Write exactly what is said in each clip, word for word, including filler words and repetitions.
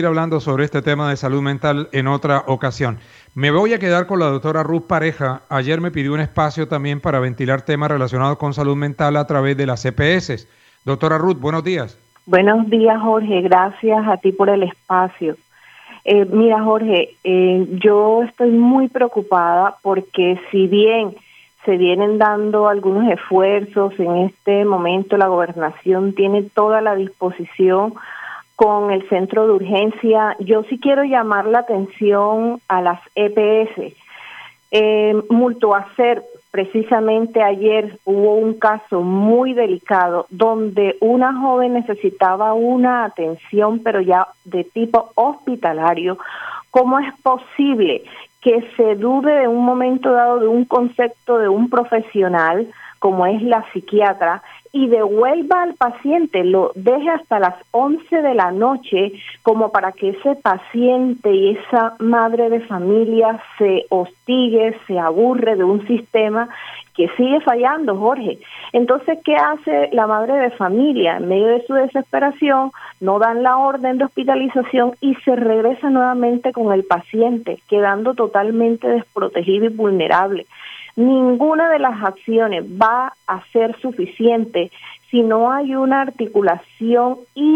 Hablando sobre este tema de salud mental en otra ocasión. Me voy a quedar con la doctora Ruth Pareja. Ayer me pidió un espacio también para ventilar temas relacionados con salud mental a través de las E P S. Doctora Ruth, buenos días. Buenos días, Jorge. Gracias a ti por el espacio. Eh, mira, Jorge, eh, yo estoy muy preocupada porque si bien se vienen dando algunos esfuerzos en este momento, la gobernación tiene toda la disposición con el centro de urgencia, yo sí quiero llamar la atención a las E P S. Eh, Multoacer, precisamente ayer hubo un caso muy delicado donde una joven necesitaba una atención, pero ya de tipo hospitalario. ¿Cómo es posible que se dude de un momento dado de un concepto de un profesional como es la psiquiatra y devuelva al paciente, lo deje hasta las once de la noche como para que ese paciente y esa madre de familia se hostigue, se aburre de un sistema que sigue fallando, Jorge? Entonces, ¿qué hace la madre de familia? En medio de su desesperación, no dan la orden de hospitalización y se regresa nuevamente con el paciente, quedando totalmente desprotegido y vulnerable. Ninguna de las acciones va a ser suficiente si no hay una articulación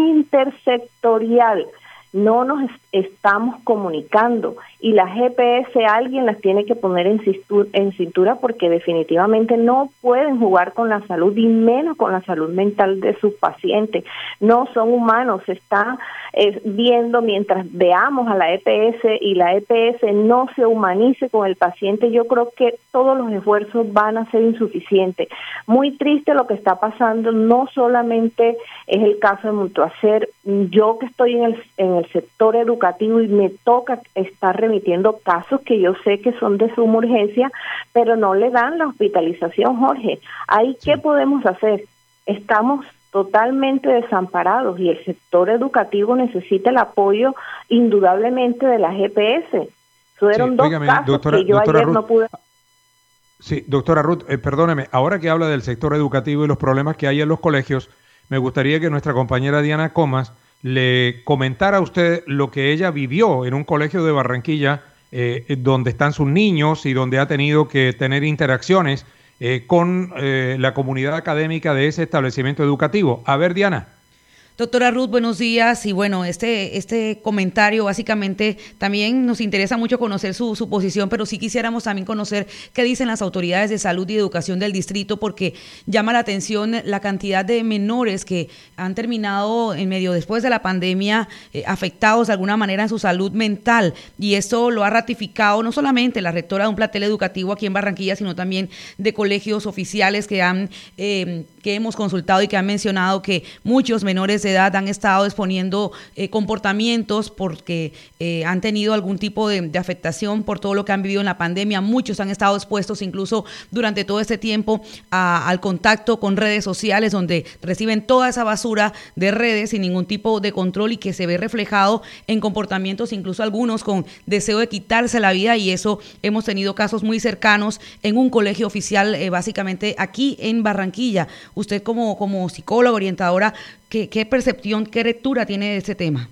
intersectorial. No nos est- estamos comunicando y las G P S alguien las tiene que poner en, cistu- en cintura porque definitivamente no pueden jugar con la salud y menos con la salud mental de sus pacientes. No son humanos, se está eh, viendo mientras veamos a la E P S y la E P S no se humanice con el paciente. Yo creo que todos los esfuerzos van a ser insuficientes. Muy triste lo que está pasando, no solamente es el caso de Multoacer. Yo que estoy en el, en el sector educativo y me toca estar remitiendo casos que yo sé que son de suma urgencia, pero no le dan la hospitalización, Jorge. ¿Ahí sí. ¿Qué podemos hacer? Estamos totalmente desamparados y el sector educativo necesita el apoyo indudablemente de la G P S. Fueron sí, dos óigame, casos doctora, que yo ayer Ruth, no pude... Sí, doctora Ruth, eh, perdóneme, ahora que habla del sector educativo y los problemas que hay en los colegios, me gustaría que nuestra compañera Diana Comas le comentara a usted lo que ella vivió en un colegio de Barranquilla, eh, donde están sus niños y donde ha tenido que tener interacciones eh, con eh, la comunidad académica de ese establecimiento educativo. A ver, Diana. Doctora Ruth, buenos días. Y bueno, este, este comentario básicamente también nos interesa mucho conocer su, su posición, pero sí quisiéramos también conocer qué dicen las autoridades de salud y educación del distrito, porque llama la atención la cantidad de menores que han terminado en medio después de la pandemia eh, afectados de alguna manera en su salud mental. Y esto lo ha ratificado no solamente la rectora de un plantel educativo aquí en Barranquilla, sino también de colegios oficiales que han eh, que hemos consultado y que han mencionado que muchos menores de edad han estado exponiendo eh, comportamientos porque eh, han tenido algún tipo de, de afectación por todo lo que han vivido en la pandemia. Muchos han estado expuestos incluso durante todo este tiempo a, al contacto con redes sociales, donde reciben toda esa basura de redes sin ningún tipo de control y que se ve reflejado en comportamientos, incluso algunos con deseo de quitarse la vida, y eso hemos tenido casos muy cercanos en un colegio oficial, eh, básicamente aquí en Barranquilla. Usted como, como psicóloga, orientadora, ¿qué, qué percepción, qué lectura tiene de este tema?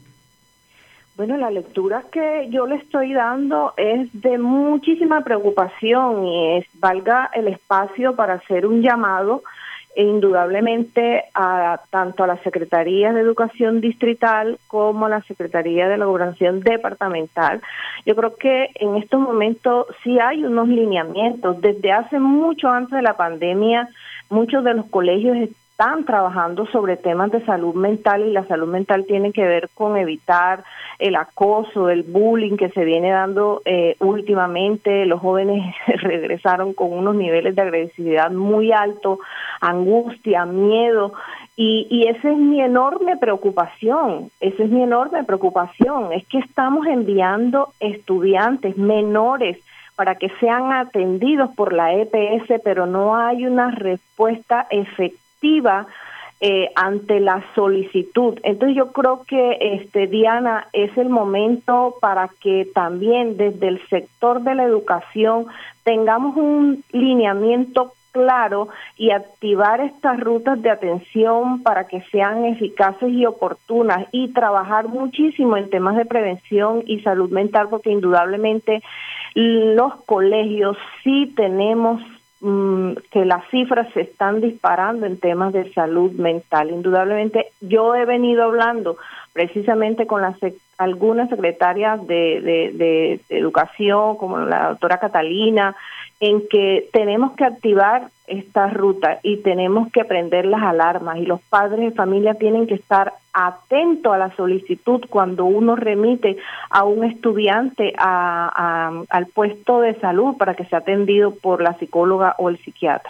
Bueno, la lectura que yo le estoy dando es de muchísima preocupación y es, valga el espacio para hacer un llamado e indudablemente a tanto a la Secretaría de Educación Distrital como a la Secretaría de la Gobernación Departamental. Yo creo que en estos momentos sí hay unos lineamientos. Desde hace mucho antes de la pandemia, muchos de los colegios están trabajando sobre temas de salud mental y la salud mental tiene que ver con evitar el acoso, el bullying que se viene dando eh, últimamente. Los jóvenes regresaron con unos niveles de agresividad muy altos, angustia, miedo, y, y esa es mi enorme preocupación, esa es mi enorme preocupación, es que estamos enviando estudiantes menores para que sean atendidos por la E P S, pero no hay una respuesta efectiva eh, ante la solicitud. Entonces yo creo que, este Diana, es el momento para que también desde el sector de la educación tengamos un lineamiento claro y activar estas rutas de atención para que sean eficaces y oportunas, y trabajar muchísimo en temas de prevención y salud mental, porque indudablemente los colegios sí tenemos que las cifras se están disparando en temas de salud mental. Indudablemente, yo he venido hablando precisamente con las sec- algunas secretarias de, de, de, de educación, como la doctora Catalina, en que tenemos que activar esta ruta y tenemos que prender las alarmas, y los padres de familia tienen que estar atentos a la solicitud cuando uno remite a un estudiante a, a, al puesto de salud para que sea atendido por la psicóloga o el psiquiatra.